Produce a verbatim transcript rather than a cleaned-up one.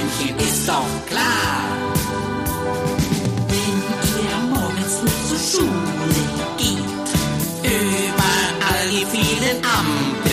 Männchen, ist doch klar. Wenn ihr morgens früh zur Schule geht, überall die vielen Ampeln